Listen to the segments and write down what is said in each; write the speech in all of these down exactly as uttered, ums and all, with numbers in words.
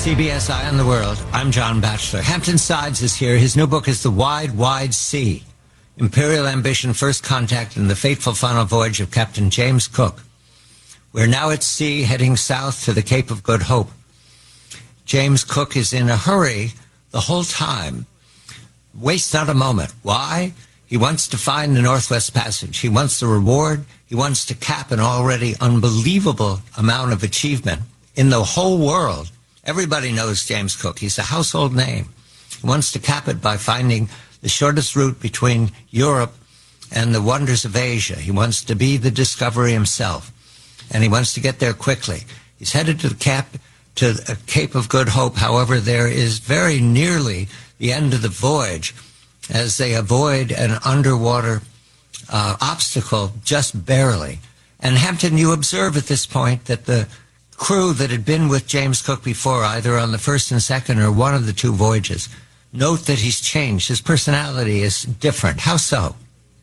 C B S Eye on the World. I'm John Batchelor. Hampton Sides is here. His new book is The Wide, Wide Sea. Imperial Ambition, First Contact, and the Fateful Final Voyage of Captain James Cook. We're now at sea, heading south to the Cape of Good Hope. James Cook is in a hurry the whole time. Waste not a moment. Why? He wants to find the Northwest Passage. He wants the reward. He wants to cap an already unbelievable amount of achievement in the whole world. Everybody knows James Cook. He's a household name. He wants to cap it by finding the shortest route between Europe and the wonders of Asia. He wants to be the discoverer himself, and he wants to get there quickly. He's headed to the Cap, to the Cape of Good Hope. However, there is very nearly the end of the voyage as they avoid an underwater uh, obstacle just barely. And Hampton, you observe at this point that the crew that had been with James Cook before, either on the first and second or one of the two voyages, note that he's changed. His personality is different. How so?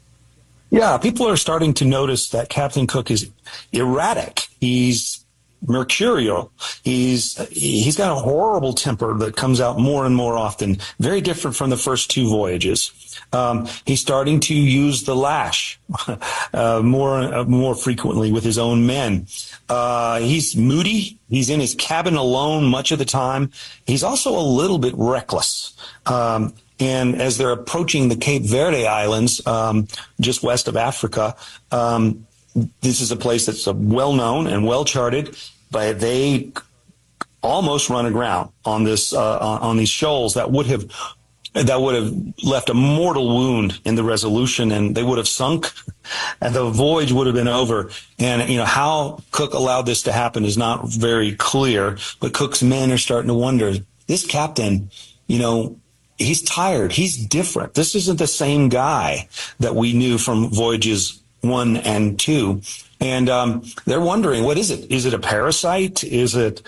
Yeah, people are starting to notice that Captain Cook is erratic. He's mercurial. He's he's got a horrible temper that comes out more and more often. Very different from the first two voyages. Um, he's starting to use the lash uh, more uh, more frequently with his own men. Uh, he's moody. He's in his cabin alone much of the time. He's also a little bit reckless. Um, and as they're approaching the Cape Verde Islands, um, just west of Africa, um, this is a place that's uh, well known and well charted, but they almost run aground on this uh, on, on these shoals that would have that would have left a mortal wound in the Resolution, and they would have sunk, and the voyage would have been over. And, you know, how Cook allowed this to happen is not very clear, but Cook's men are starting to wonder, this captain, you know, he's tired. He's different. This isn't the same guy that we knew from voyages one and two. And um, they're wondering, what is it? Is it a parasite? Is it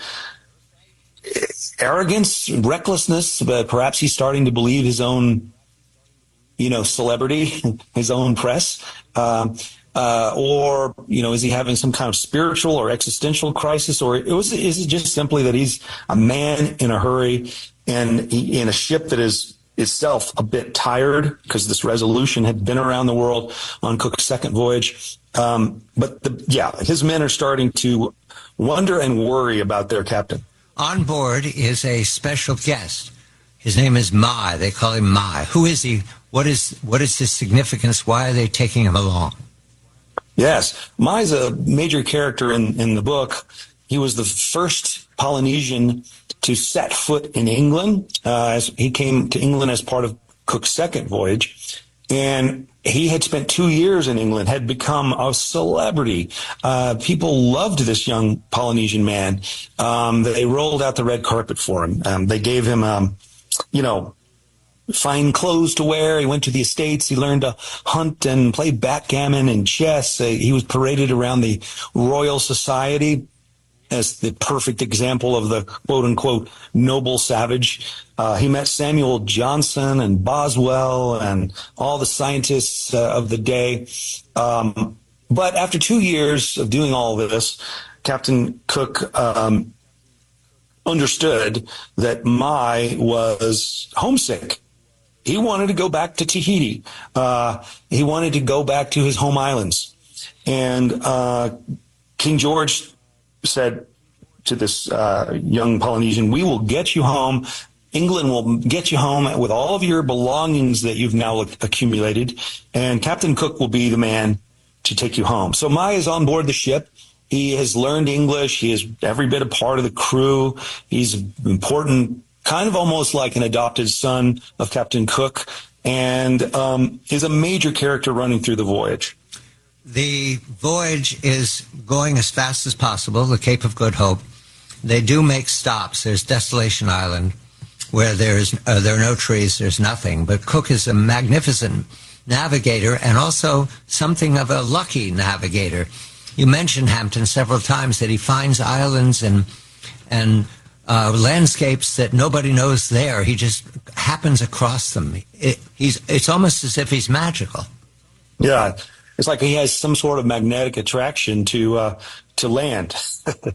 arrogance, recklessness? But perhaps he's starting to believe his own, you know, celebrity, his own press. Um, uh, or, you know, is he having some kind of spiritual or existential crisis? Or it was, is it just simply that he's a man in a hurry and he, in a ship that is itself a bit tired, because this Resolution had been around the world on Cook's second voyage. Um, but the, yeah, his men are starting to wonder and worry about their captain. On board is a special guest. His name is Mai. They call him Mai. Who is he? What is what is his significance? Why are they taking him along? Yes, Mai's a major character in, in the book. He was the first Polynesian to set foot in England. Uh, as he came to England as part of Cook's second voyage. And he had spent two years in England, had become a celebrity. Uh, people loved this young Polynesian man. Um, they rolled out the red carpet for him. Um, they gave him, um, you know, fine clothes to wear. He went to the estates. He learned to hunt and play backgammon and chess. Uh, he was paraded around the Royal Society as the perfect example of the quote-unquote noble savage. Uh, he met Samuel Johnson and Boswell and all the scientists uh, of the day. Um, but after two years of doing all of this, Captain Cook um, understood that Mai was homesick. He wanted to go back to Tahiti. Uh, he wanted to go back to his home islands. And uh, King George said to this uh, young Polynesian, we will get you home. England will get you home with all of your belongings that you've now accumulated, and Captain Cook will be the man to take you home. So Mai is on board the ship. He has learned English. He is every bit a part of the crew. He's important, kind of almost like an adopted son of Captain Cook, and um, is a major character running through the voyage. The voyage is going as fast as possible, the Cape of Good Hope. They do make stops. There's Desolation Island, where there's uh, there are no trees, there's nothing. But Cook is a magnificent navigator and also something of a lucky navigator. You mentioned, Hampton, several times that he finds islands and and uh, landscapes that nobody knows there. He just happens across them. It, he's it's almost as if he's magical. Yeah. It's like he has some sort of magnetic attraction to uh, to land.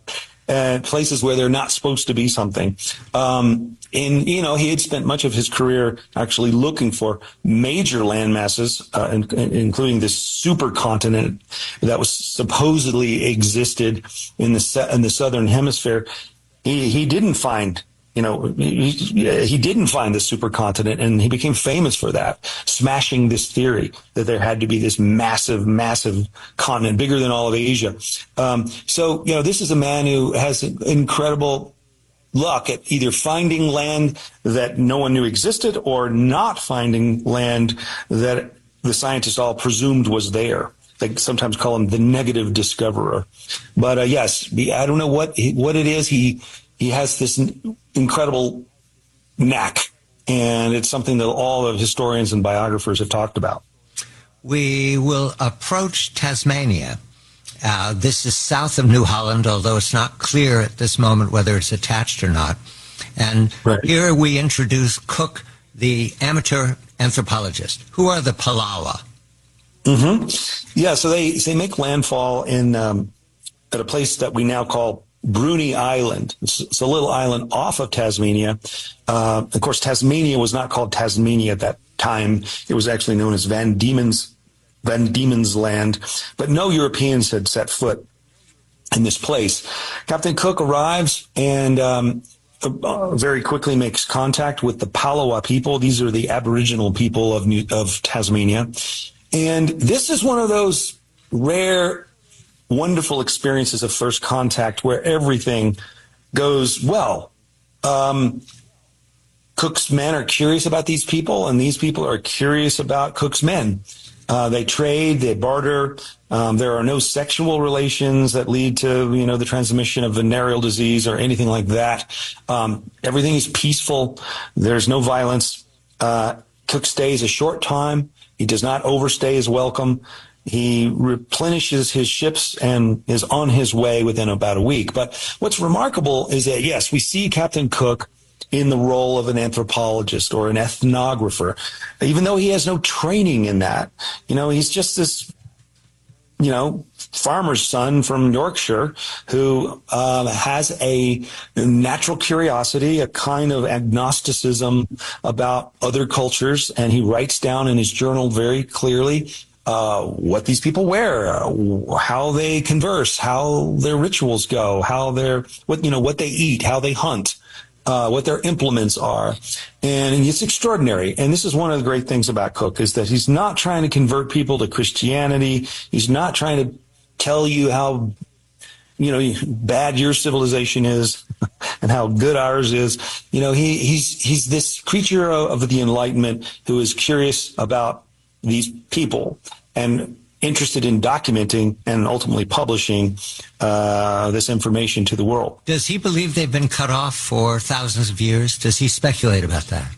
uh, places where they're not supposed to be something. Um, and, you know, he had spent much of his career actually looking for major land masses, uh, in, including this supercontinent that was supposedly existed in the in the southern hemisphere. He he didn't find. You know, he, he didn't find the supercontinent, and he became famous for that, smashing this theory that there had to be this massive, massive continent, bigger than all of Asia. Um, so, you know, this is a man who has incredible luck at either finding land that no one knew existed or not finding land that the scientists all presumed was there. They sometimes call him the negative discoverer. But, uh, yes, I don't know what what it is. He he has this incredible knack, and it's something that all of historians and biographers have talked about. We will approach Tasmania. Uh, this is south of New Holland, although it's not clear at this moment whether it's attached or not. And right. Here we introduce Cook, the amateur anthropologist. Who are the Palawa? Mm-hmm. Yeah, so they, they make landfall in um, at a place that we now call Bruny Island. It's, it's a little island off of Tasmania. Uh, of course, Tasmania was not called Tasmania at that time. It was actually known as Van Diemen's, Van Diemen's Land. But no Europeans had set foot in this place. Captain Cook arrives and um, uh, very quickly makes contact with the Palawa people. These are the Aboriginal people of New, of Tasmania. And this is one of those rare wonderful experiences of first contact where everything goes well. Um, Cook's men are curious about these people, and these people are curious about Cook's men. Uh, they trade, they barter. Um, there are no sexual relations that lead to, you know, the transmission of venereal disease or anything like that. Um, everything is peaceful. There's no violence. Uh, Cook stays a short time. He does not overstay his welcome. He replenishes his ships and is on his way within about a week. But what's remarkable is that, yes, we see Captain Cook in the role of an anthropologist or an ethnographer, even though he has no training in that. You know, he's just this, you know, farmer's son from Yorkshire who uh, has a natural curiosity, a kind of agnosticism about other cultures, and he writes down in his journal very clearly Uh, what these people wear, uh, how they converse, how their rituals go, how they're, what, you know, what they eat, how they hunt, uh, what their implements are. And it's extraordinary. And this is one of the great things about Cook, is that he's not trying to convert people to Christianity. He's not trying to tell you how, you know, bad your civilization is and how good ours is. You know, he, he's, he's this creature of, of the Enlightenment who is curious about these people and interested in documenting and ultimately publishing uh, this information to the world. Does he believe they've been cut off for thousands of years? Does he speculate about that?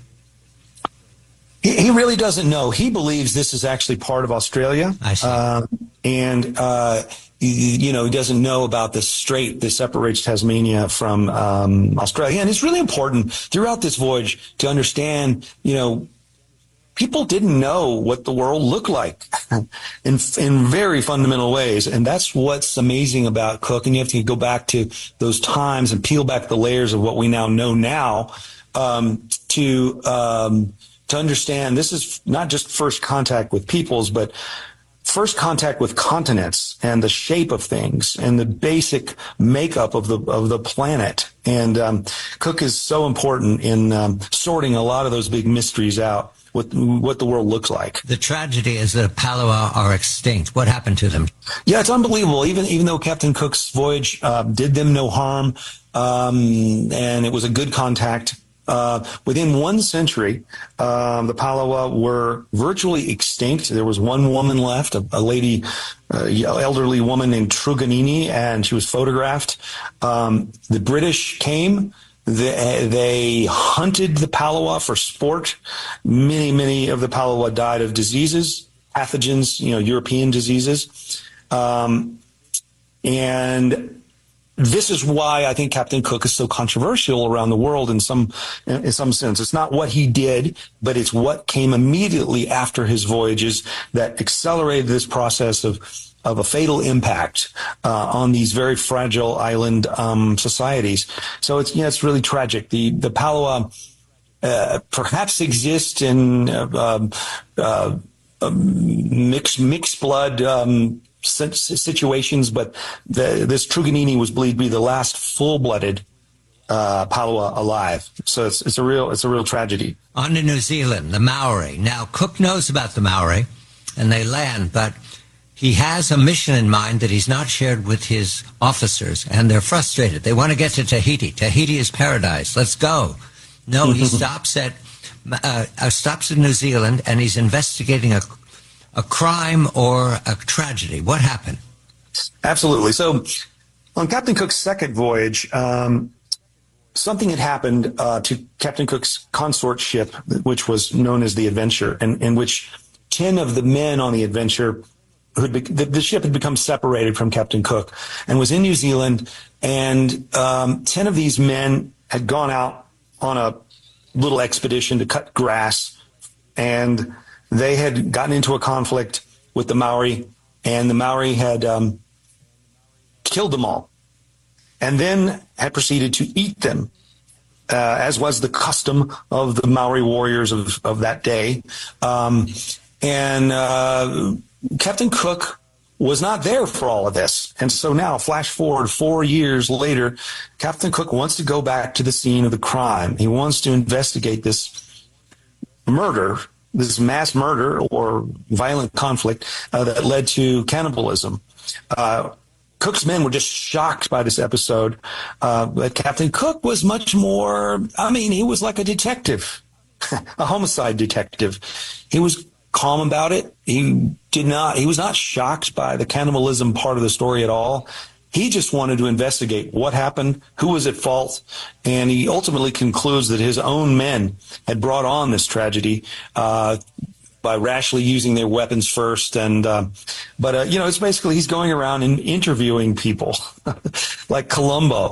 He, he really doesn't know. He believes this is actually part of Australia. I see. Uh, and, uh, he, you know, he doesn't know about the strait that separates Tasmania from um, Australia. And it's really important throughout this voyage to understand, you know, people didn't know what the world looked like in in very fundamental ways. And that's what's amazing about Cook. And you have to go back to those times and peel back the layers of what we now know now um, to um, to understand this is not just first contact with peoples, but first contact with continents and the shape of things and the basic makeup of the of the planet. And um, Cook is so important in um, sorting a lot of those big mysteries out. What, what the world looks like. The tragedy is that Palawa are extinct. What happened to them? Yeah, it's unbelievable. Even even though Captain Cook's voyage uh, did them no harm, um, and it was a good contact, uh, within one century, uh, the Palawa were virtually extinct. There was one woman left, a, a lady, uh, elderly woman named Truganini, and she was photographed. Um, the British came. They, they hunted the Palawa for sport. Many, many of the Palawa died of diseases, pathogens, you know, European diseases. Um, and this is why I think Captain Cook is so controversial around the world in some, in some sense. It's not what he did, but it's what came immediately after his voyages that accelerated this process of of a fatal impact uh, on these very fragile island um, societies. So it's, yeah, it's really tragic. The, the Palawa uh, perhaps exist in uh, uh, uh, mixed, mixed blood um, situations, but the, this Truganini was believed to be the last full-blooded uh, Palawa alive. So it's, it's a real, it's a real tragedy. On to New Zealand, the Maori. Now, Cook knows about the Maori, and they land, but he has a mission in mind that he's not shared with his officers, and they're frustrated. They want to get to Tahiti. Tahiti is paradise. Let's go. No, he stops at uh, uh, stops in New Zealand, and he's investigating a a crime or a tragedy. What happened? Absolutely. So, on Captain Cook's second voyage, um, something had happened uh, to Captain Cook's consort ship, which was known as the Adventure, and in which ten of the men on the Adventure, who had be- the, the ship had become separated from Captain Cook and was in New Zealand, and um, ten of these men had gone out on a little expedition to cut grass, and they had gotten into a conflict with the Maori, and the Maori had um, killed them all, and then had proceeded to eat them, uh, as was the custom of the Maori warriors of, of that day. Um, and uh, Captain Cook was not there for all of this. And so now, flash forward four years later, Captain Cook wants to go back to the scene of the crime. He wants to investigate this murder, this mass murder or violent conflict uh, that led to cannibalism. Uh, Cook's men were just shocked by this episode. Uh, but Captain Cook was much more, I mean, he was like a detective, a homicide detective. He was calm about it. He did not, he was not shocked by the cannibalism part of the story at all. He just wanted to investigate what happened, who was at fault, and he ultimately concludes that his own men had brought on this tragedy uh, by rashly using their weapons first. And uh, but uh, you know, it's basically he's going around and interviewing people like Columbo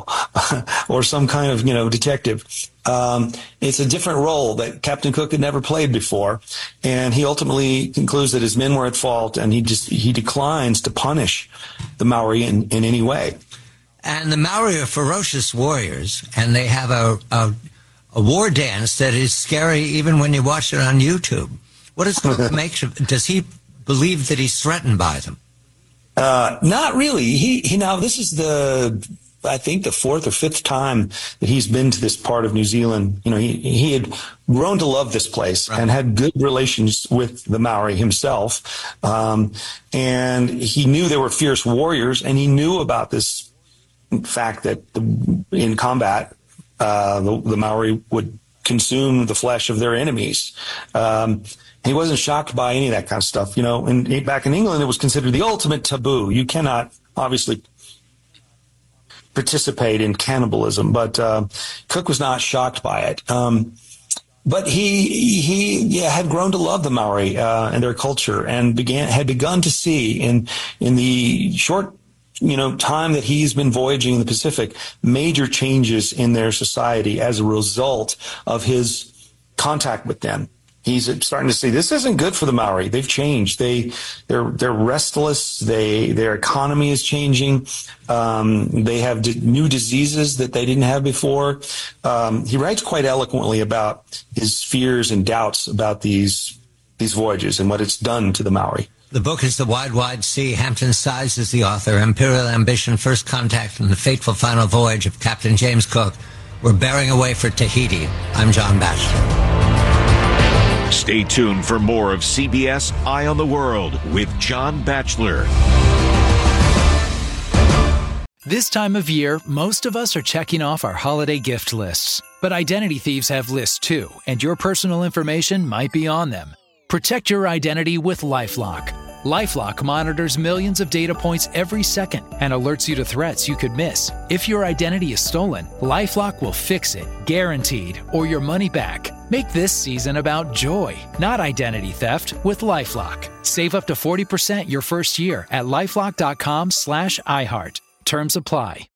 or some kind of you know detective. Um, it's a different role that Captain Cook had never played before, and he ultimately concludes that his men were at fault, and he just he declines to punish the Maori in, in any way. And the Maori are ferocious warriors, and they have a, a a war dance that is scary even when you watch it on YouTube. What does Cook make? Does he believe that he's threatened by them? Uh, not really. He he. Now this is the. I think the fourth or fifth time that he's been to this part of New Zealand. You know, he, he had grown to love this place right. and had good relations with the Maori himself. Um, and he knew they were fierce warriors, and he knew about this fact that the, in combat, uh, the, the Maori would consume the flesh of their enemies. Um, he wasn't shocked by any of that kind of stuff. You know, and back in England, it was considered the ultimate taboo. You cannot obviously participate in cannibalism, but uh, Cook was not shocked by it. Um, but he he yeah, had grown to love the Maori uh, and their culture, and began had begun to see in in the short you know time that he's been voyaging in the Pacific major changes in their society as a result of his contact with them. He's starting to see this isn't good for the Maori. They've changed. They, they're they're restless. They their economy is changing. Um, they have d- new diseases that they didn't have before. Um, he writes quite eloquently about his fears and doubts about these these voyages and what it's done to the Maori. The book is The Wide, Wide Sea. Hampton Sides is the author. Imperial Ambition, First Contact, and the Fateful Final Voyage of Captain James Cook. We're bearing away for Tahiti. I'm John Batchelor. Stay tuned for more of C B S Eye on the World with John Batchelor. This time of year, most of us are checking off our holiday gift lists. But identity thieves have lists too, and your personal information might be on them. Protect your identity with LifeLock. LifeLock monitors millions of data points every second and alerts you to threats you could miss. If your identity is stolen, LifeLock will fix it, guaranteed, or your money back. Make this season about joy, not identity theft, with LifeLock. Save up to forty percent your first year at LifeLock.com slash iHeart. Terms apply.